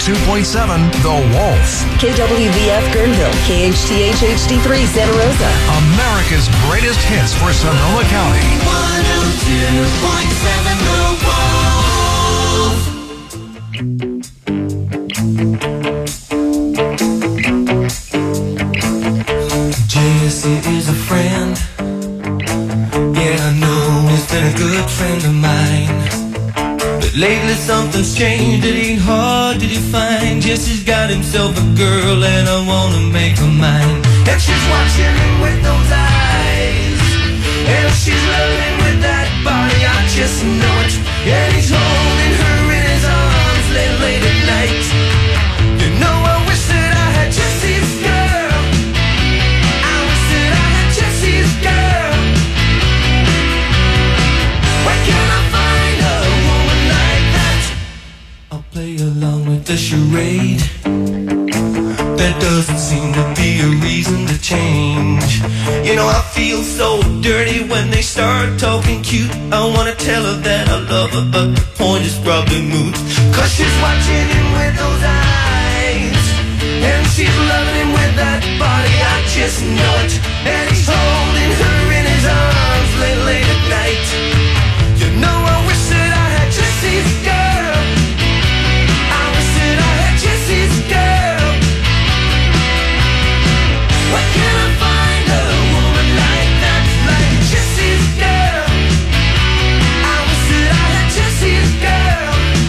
102.7 The Wolf. KWVF Guerneville, KHTH HD3 Santa Rosa. America's greatest hits for Sonoma County. 102.7 The Wolf. Jesse is a friend. Yeah, I know he's been a good friend of mine. But lately something's changed, it ain't hard to define. Jesse's got himself a girl and I wanna make her mine. And she's watching him with those eyes, and she's loving with that body, I just know it. And he's holding her in his arms late at night. You know I wish that I had Jesse's girl. I wish that I had Jesse's girl. Where can I find a woman like that? I'll play along with the charade. There doesn't seem to be a reason to change. You know I feel so dirty when they start talking cute. I wanna tell her that I love her, but the point is probably moot. Cause she's watching him with those eyes, and she's loving him with that body, I just know it. And he's holding her in his arms late at night. You know I wish that I had Jesse's girl. I wish that I had Jesse's girl. Where can I find a woman like that, like Jesse's girl? I wish that I had Jesse's girl.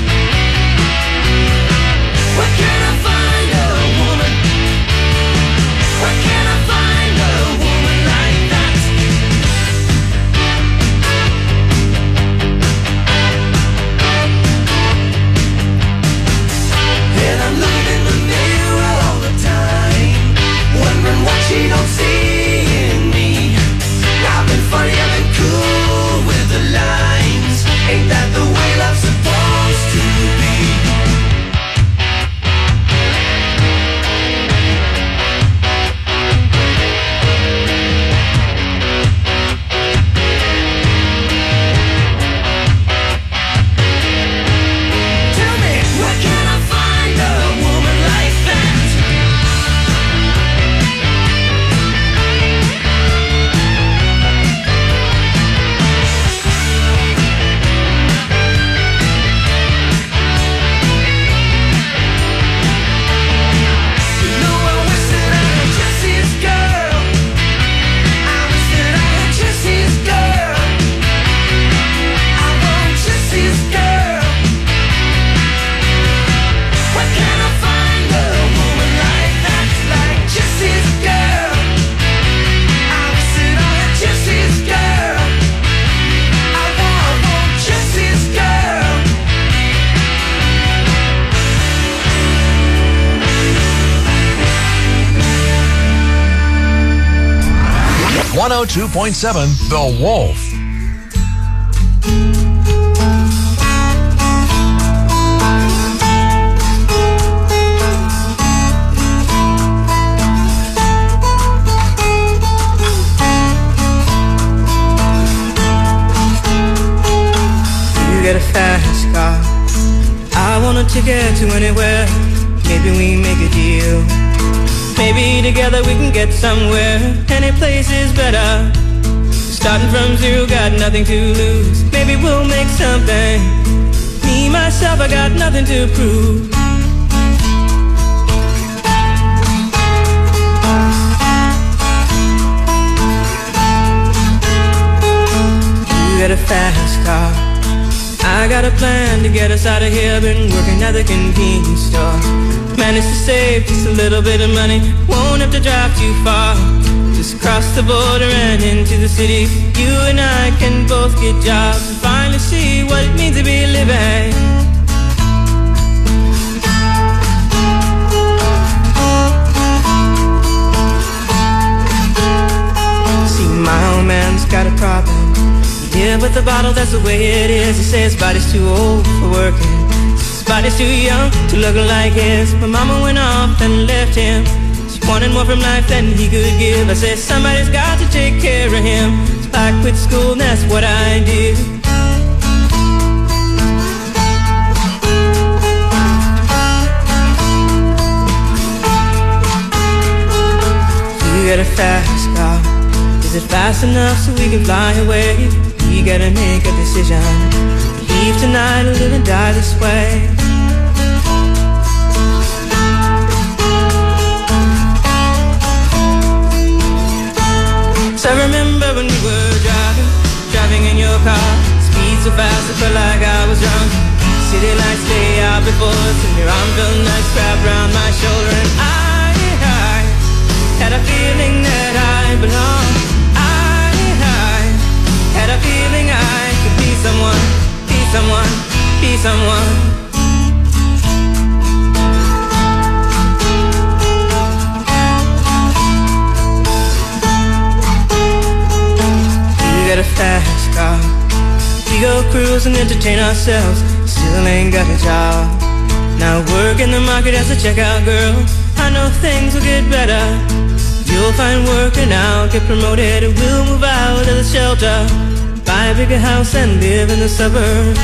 Where can I find a woman? Where can I find a woman like that? And I'm looking in the mirror all the time, wondering what she don't see in me. I've been funny, I've been cool with the lines. Ain't that the way love's supposed to be? Tell me, where can I find a woman like that? You know I wish that I had Jesse's girl. I wish that I had Jesse's girl. I want Jesse's girl. Where can I find a woman like that, like Jesse's girl? I wish that I had Jesse's girl. I want Jesse's girl. 102.7 The Wolf. You get a fast car, I want a ticket to anywhere. Maybe we make a deal. Maybe together we can get somewhere. Any place is better. Starting from zero, got nothing to lose. Maybe we'll make something. Me, myself, I got nothing to prove. You get a fast car, I got a plan to get us out of here. Been working at the convenience store. Managed to save just a little bit of money. Won't have to drive too far. Just cross the border and into the city. You and I can both get jobs and finally see what it means to be living. See, my old man's got a problem. Yeah, with the bottle, that's the way it is. He says his body's too old for working. His body's too young to look like his. My mama went off and left him. She wanted more from life than he could give. I said somebody's got to take care of him. So I quit school and that's what I did. fast car. Is it fast enough so we can fly away? We gotta make a decision. Leave tonight or live and die this way. So I remember when we were driving in your car. Speed so fast it felt like I was drunk. City lights lay out before us, and your arm felt nice wrapped around my shoulder. And I had a feeling that I belonged. I had a feeling I could be someone, be someone, be someone. We got a fast car. We go cruise and entertain ourselves. Still ain't got a job. Now work in the market as a checkout girl. I know things will get better. You'll find work and I'll get promoted, and we'll move out of the shelter, buy a bigger house and live in the suburbs.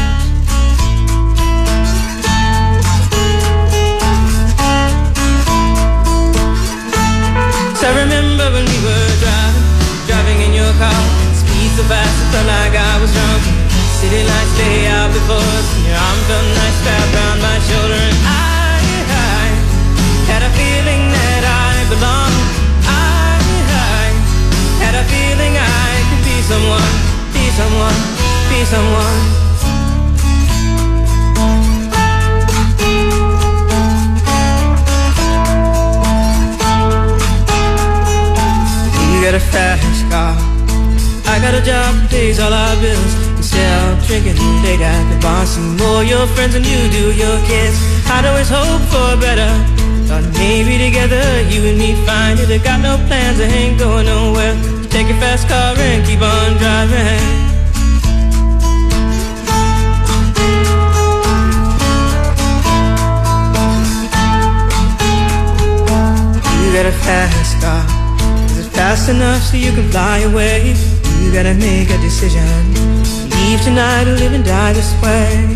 So I remember when we were driving in your car. Speed so fast it felt like I was drunk. City lights lay out before us, and your arm felt nice wrapped around my shoulder. And I had a feeling that I belonged. Had a feeling I could be someone, be someone, be someone. You got a fast car. I got a job that pays all our bills. Instead of drinking late at the bar, see more your friends than you do your kids. I'd always hope for better. Thought maybe together you and me find it. I got no plans, I ain't going nowhere. Take your fast car and keep on driving. You got a fast car. Is it fast enough so you can fly away? You gotta make a decision. Leave tonight or live and die this way.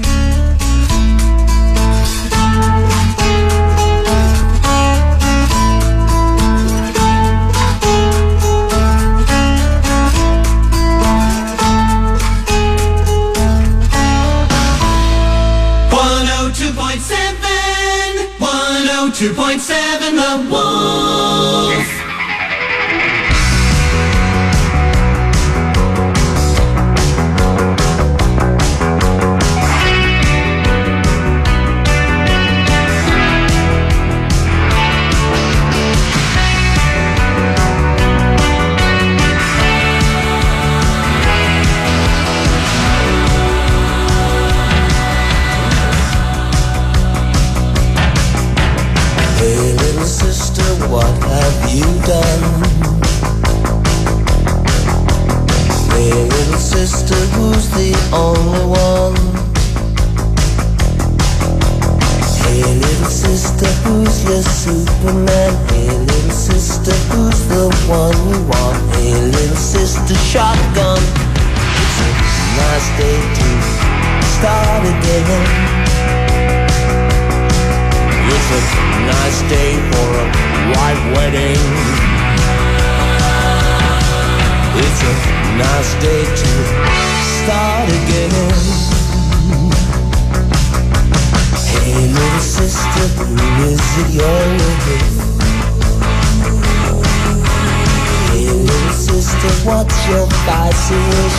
.7 The Wolf. What have you done? Hey little sister, who's the only one? Hey little sister, who's your Superman? Hey little sister, who's the one you want? Hey little sister, shotgun. It's a nice day to start again. It's a nice day for a white wedding. It's a nice day to start again. Hey little sister, who is it you're with? Hey little sister, what's your spicy wish?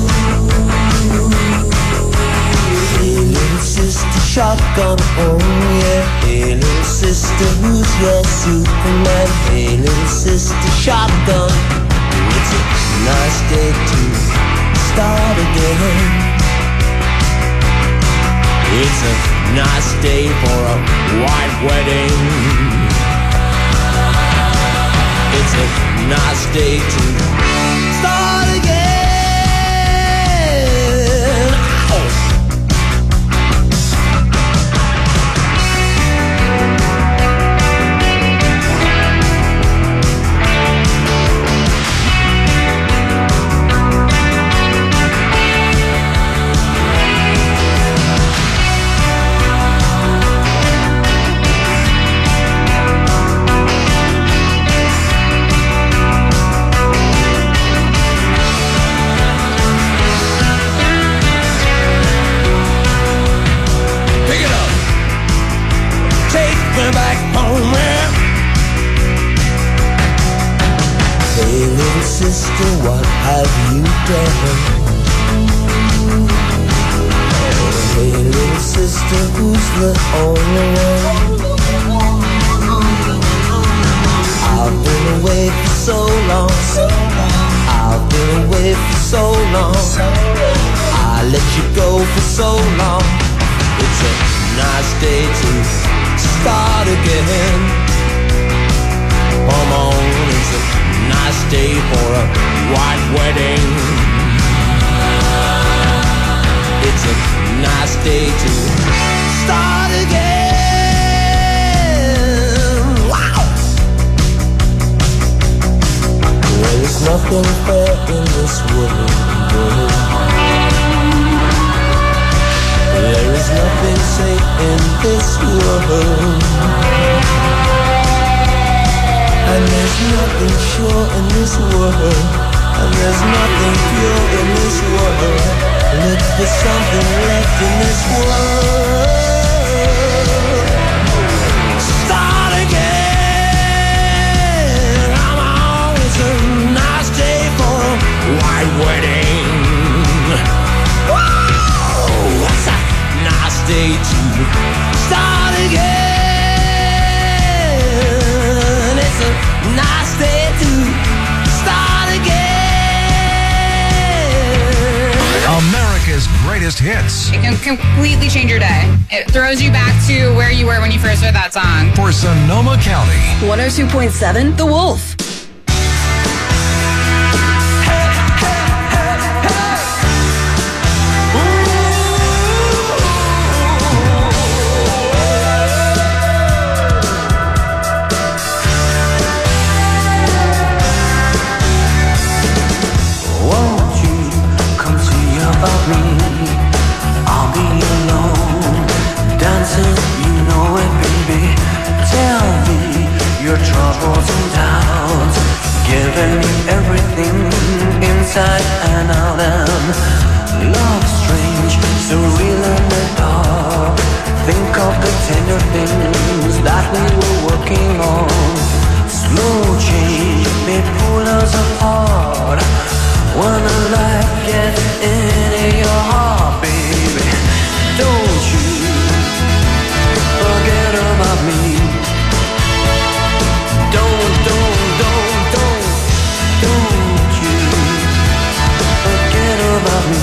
Hey little sister, shotgun, oh yeah. Hey little sister, who's your Superman? Hey little sister, shotgun. It's a nice day to start again. It's a nice day for a white wedding. It's a nice day to start again. you down. Hey little sister, who's the only one? I've been away for so long. I've been away for so long. I let you go for so long. It's a nice day to start again. Come on, it's a nice day for a white wedding. It's a nice day to start again. Wow! There is nothing fair in this world. There is nothing safe in this world. And there's nothing sure in this world. And there's nothing pure in this world. Look for something left in this world. Start again. Come on, it's a nice day for a white wedding. Whoa, it's a nice day to start again. It's a nice day to start again. America's greatest hits. It can completely change your day. It throws you back to where you were when you first heard that song. For Sonoma County. 102.7 The Wolf. I'll be alone, dancing, you know it, baby. Tell me your troubles and doubts, giving me everything inside and out. And love strange, so real in the dark. Think of the tender things that we were working on. Slow change may pull us apart. When the light gets into your heart, baby, don't you forget about me. Don't you forget about me.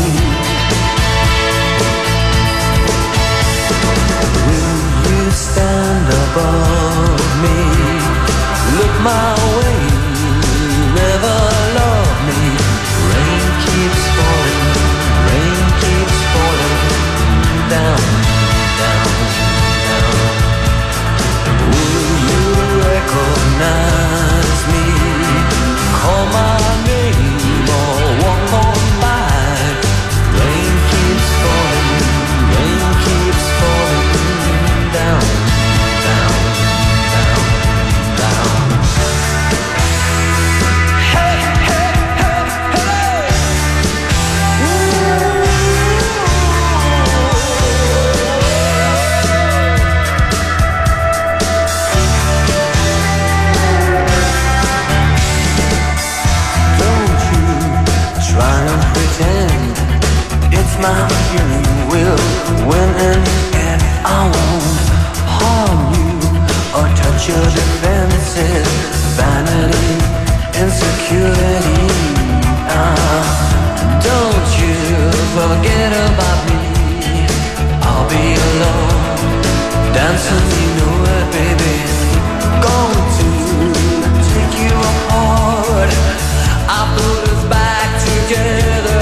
Will you stand above me? Look my way, never love me. Rain keeps falling down, down, down. Will you recognize me? Call my name or walk on by. Rain keeps falling down, down, down, down. It's my feeling will win in the end. I won't harm you or touch your defenses. Vanity, insecurity. Don't you forget about me. I'll be alone, dancing, you know it, baby. Going to take you apart. I put us back together.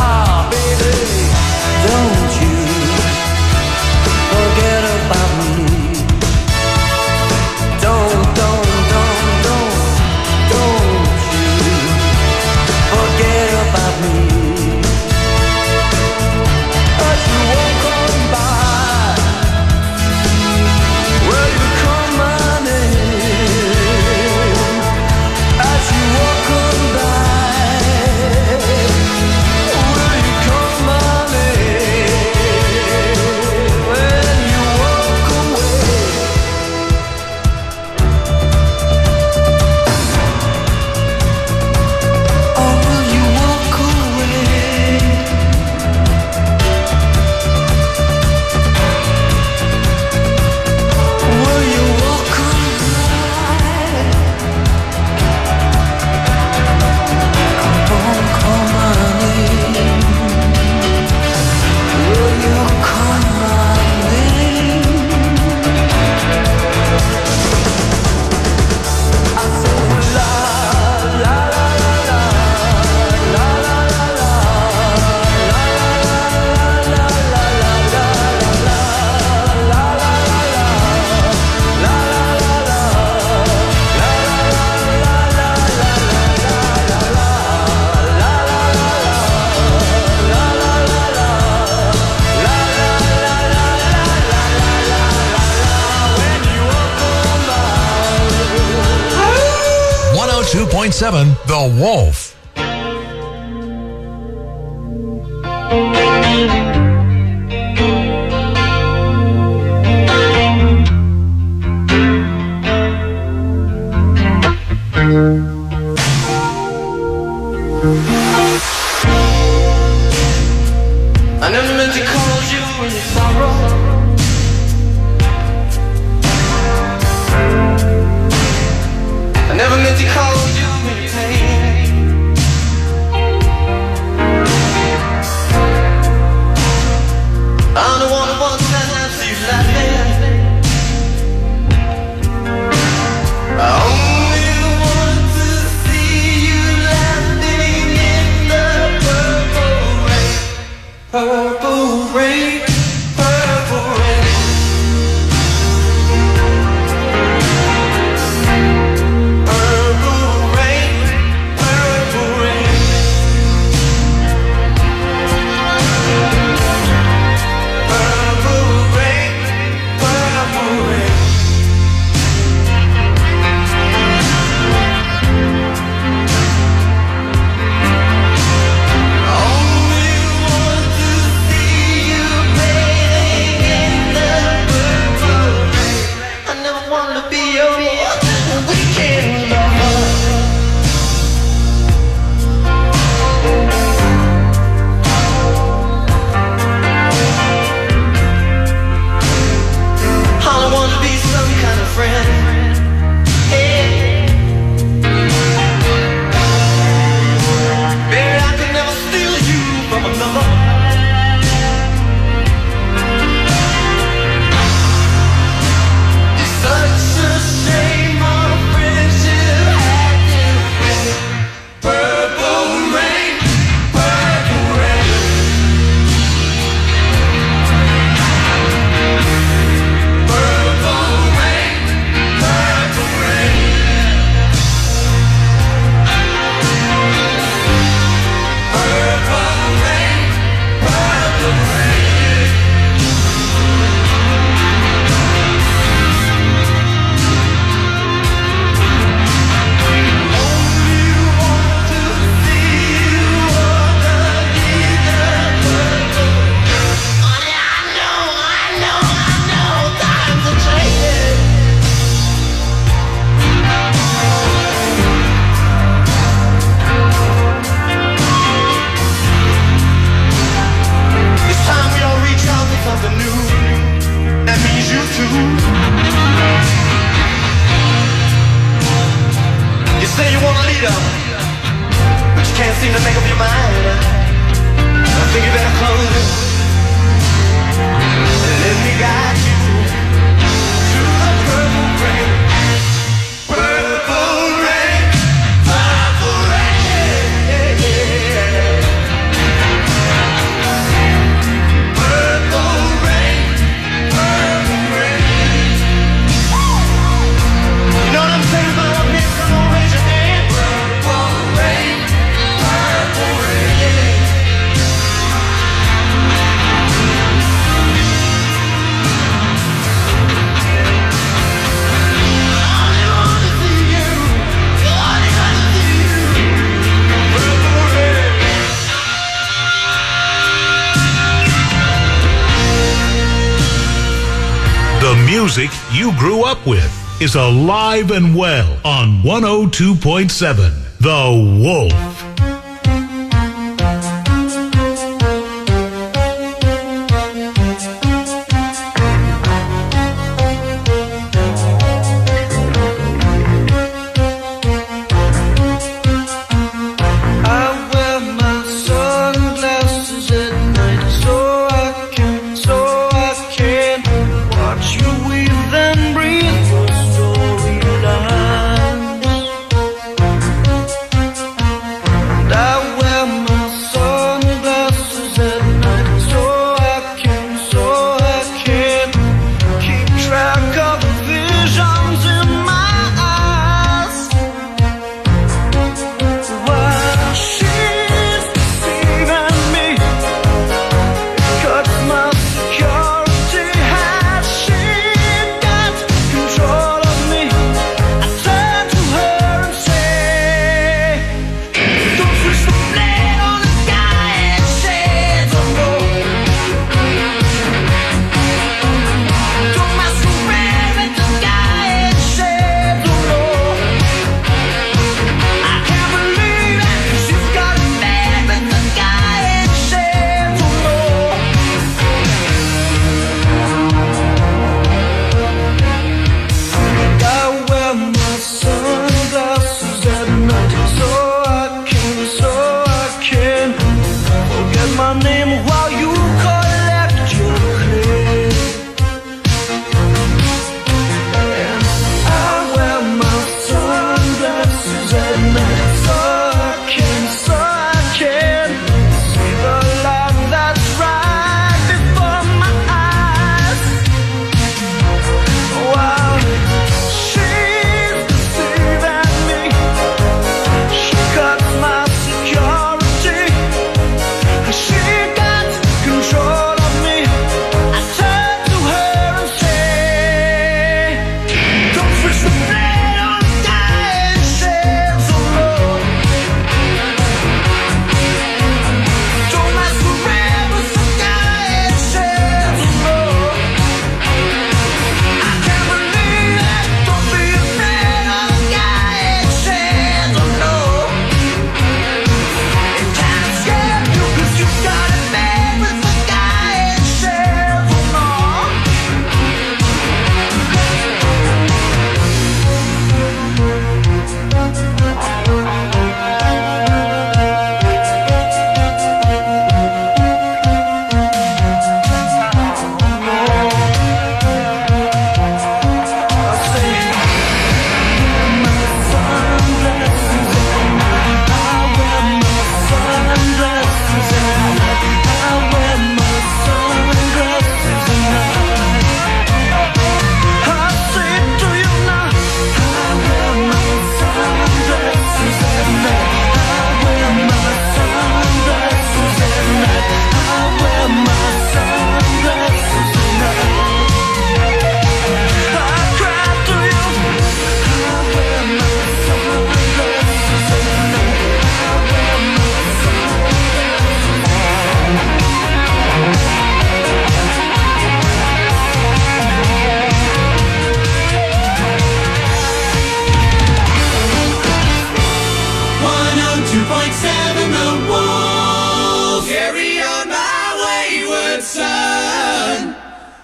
Don't you forget about me. Don't 92.7 The Wolf. I never meant to cause you any sorrow. I never meant to cause you any pain. I'm the one who wants to see you laughing. I only want to see you laughing in the purple rain. Purple rain, purple rain. Purple rain, purple rain. Purple rain, purple rain. Only want to see you bathing in the purple rain. I never wanted to be your weekend lover. I want to be some kind of friend. Hey. Baby, I could never steal you from another. It's such a shame our friendship had to end. Purple rain, purple rain. Purple rain, purple rain. Purple rain, purple rain. Only want to see you underneath the purple. Honey, I know, times are changing. It's time we all reach out for something new. That means you too. You say you want a leader, but you can't seem to make up your mind. I think you better close it and let me guide you to the purple rain. Purple rain, purple rain. Purple rain, purple rain. You know what I'm saying about up here? Come on, raise your hand. Purple rain, purple rain. I wanna see you. I wanna see you. Purple rain. The music you grew up with is alive and well on 102.7 The Wolf. I wear my sunglasses at night so I can watch you weave and breathe your storylines.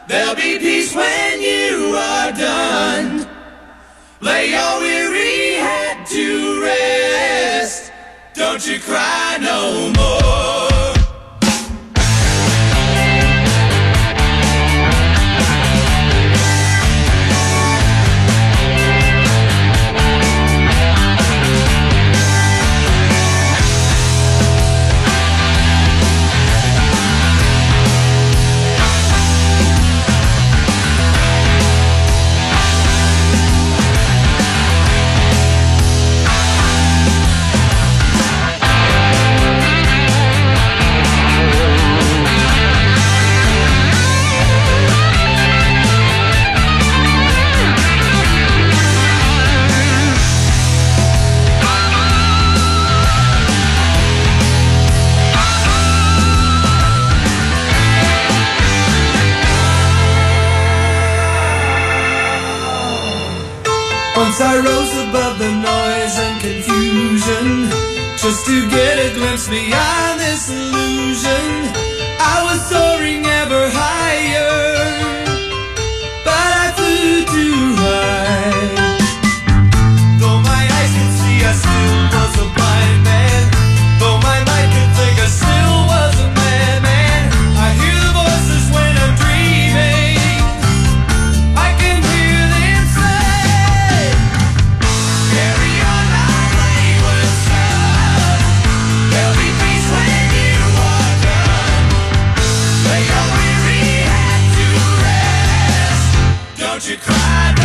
There'll be peace when you are done. Lay your weary head to rest. Don't you cry no more. Once I rose above the noise and confusion, just to get a glimpse beyond this illusion. I was soaring ever higher, but I flew too high. Though my eyes could see, I still was a blind man. Though my mind could think, I still was a madman. I hear the voices when I'm dreaming. I can hear them say, carry on my wayward son. There'll be peace when you are done. Lay your weary head to rest. Don't you cry.